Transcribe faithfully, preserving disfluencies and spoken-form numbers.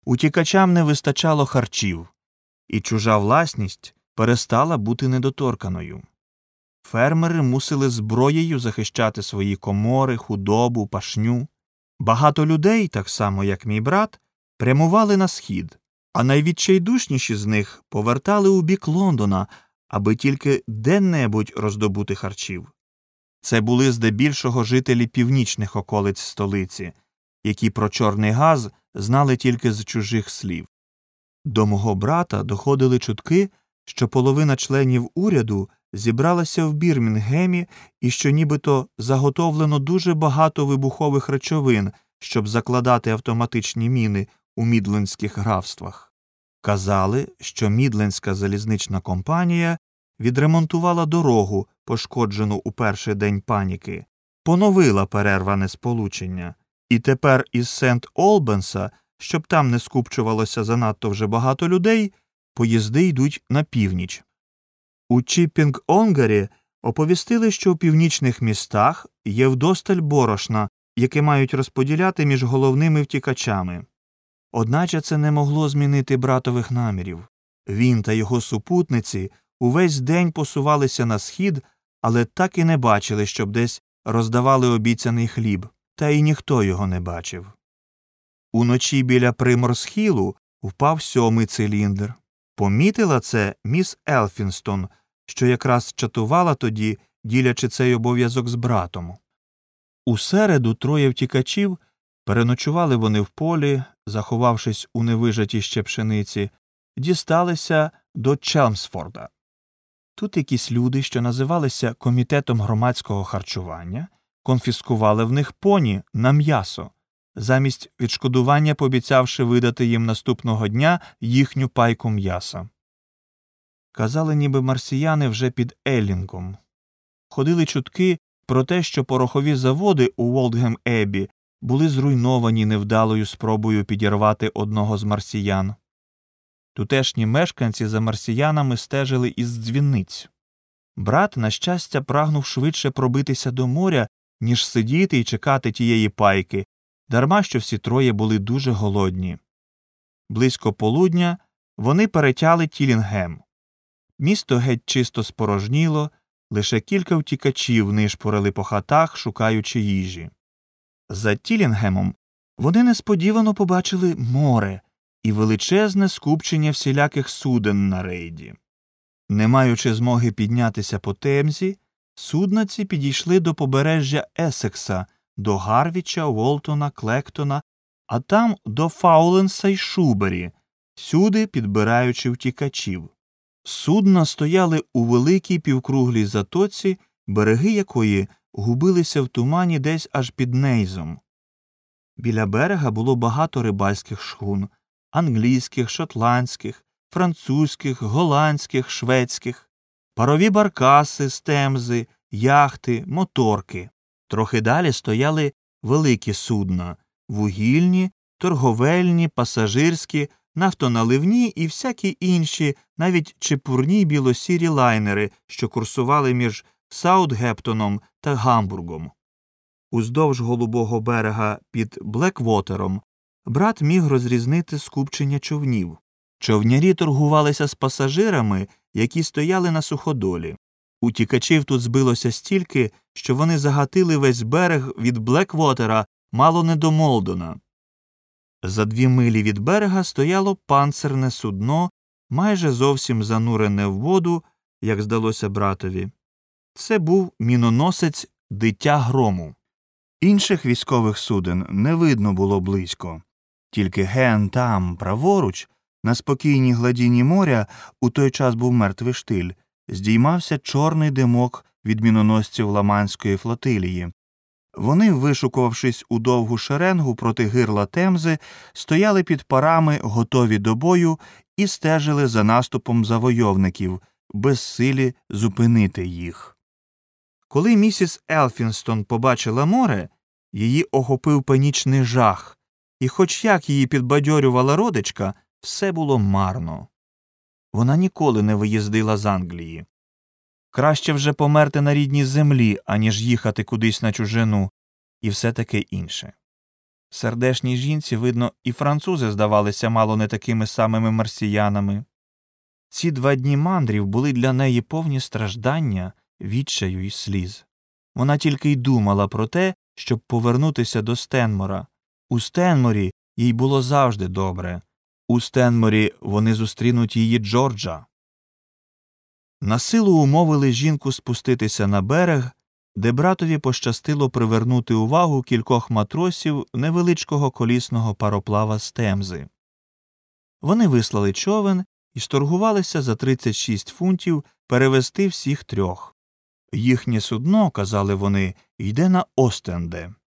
Утікачам не вистачало харчів, і чужа власність перестала бути недоторканою. Фермери мусили зброєю захищати свої комори, худобу, пашню. Багато людей, так само як мій брат, прямували на схід, а найвідчайдушніші з них повертали у бік Лондона, аби тільки де-небудь роздобути харчів. Це були здебільшого жителі північних околиць столиці, які про чорний газ знали тільки з чужих слів. До мого брата доходили чутки, що половина членів уряду зібралася в Бірмінгемі і що нібито заготовлено дуже багато вибухових речовин, щоб закладати автоматичні міни у Мідлендських графствах. Казали, що Мідлендська залізнична компанія відремонтувала дорогу, пошкоджену у перший день паніки, поновила перерване сполучення, і тепер із Сент-Олбенса, щоб там не скупчувалося занадто вже багато людей, поїзди йдуть на північ. У Чіппінг-Онгарі оповістили, що в північних містах є вдосталь борошна, яке мають розподіляти між головними втікачами. Одначе це не могло змінити братових намірів. Він та його супутниці увесь день посувалися на схід, але так і не бачили, щоб десь роздавали обіцяний хліб, та й ніхто його не бачив. Уночі біля Приморс-Хілу впав сьомий циліндр. Помітила це міс Елфінстон, що якраз чатувала тоді, ділячи цей обов'язок з братом. У середу троє втікачів, переночували вони в полі, заховавшись у невижатій ще пшениці, дісталися до Челмсфорда. Тут якісь люди, що називалися Комітетом громадського харчування, конфіскували в них поні на м'ясо, замість відшкодування пообіцявши видати їм наступного дня їхню пайку м'яса. Казали, ніби марсіяни вже під Еллінгом. Ходили чутки про те, що порохові заводи у Волдгем-Еббі були зруйновані невдалою спробою підірвати одного з марсіян. Тутешні мешканці за марсіянами стежили із дзвіниць. Брат, на щастя, прагнув швидше пробитися до моря, ніж сидіти і чекати тієї пайки, дарма що всі троє були дуже голодні. Близько полудня вони перетяли Тілінгем. Місто геть чисто спорожніло, лише кілька втікачів нишпорили по хатах, шукаючи їжі. За Тілінгемом вони несподівано побачили море і величезне скупчення всіляких суден на рейді. Не маючи змоги піднятися по Темзі, судна ці підійшли до побережжя Есекса, до Гарвіча, Волтона, Клектона, а там до Фауленса й Шубері, сюди підбираючи втікачів. Судна стояли у великій півкруглій затоці, береги якої губилися в тумані десь аж під Нейзом. Біля берега було багато рибальських шхун – англійських, шотландських, французьких, голландських, шведських, парові баркаси з Темзи, яхти, моторки. Трохи далі стояли великі судна – вугільні, торговельні, пасажирські, нафтоналивні і всякі інші, навіть чепурні білосірі лайнери, що курсували між Саутгемптоном та Гамбургом. Уздовж голубого берега під Блеквотером брат міг розрізнити скупчення човнів. Човнярі торгувалися з пасажирами, які стояли на суходолі. Утікачів тут збилося стільки, що вони загатили весь берег від Блеквотера мало не до Молдона. За дві милі від берега стояло панцирне судно, майже зовсім занурене в воду, як здалося братові. Це був міноносець «Дитя грому». Інших військових суден не видно було близько. Тільки ген там, праворуч, на спокійній гладіні моря, у той час був мертвий штиль, здіймався чорний димок від міноносців Ламанської флотилії. Вони, вишукувавшись у довгу шеренгу проти гирла Темзи, стояли під парами, готові до бою, і стежили за наступом завойовників, безсилі зупинити їх. Коли місіс Елфінстон побачила море, її охопив панічний жах, і хоч як її підбадьорювала родичка, все було марно. Вона ніколи не виїздила з Англії. Краще вже померти на рідній землі, аніж їхати кудись на чужину, і все таке інше. Сердешній жінці, видно, і французи здавалися мало не такими самими марсіянами. Ці два дні мандрів були для неї повні страждання, відчаю й сліз. Вона тільки й думала про те, щоб повернутися до Стенмора. У Стенморі їй було завжди добре. У Стенморі вони зустрінуть її Джорджа. Насилу умовили жінку спуститися на берег, де братові пощастило привернути увагу кількох матросів невеличкого колісного пароплава з Темзи. Вони вислали човен і сторгувалися за тридцять шість фунтів перевезти всіх трьох. Їхнє судно, казали вони, йде на Остенде.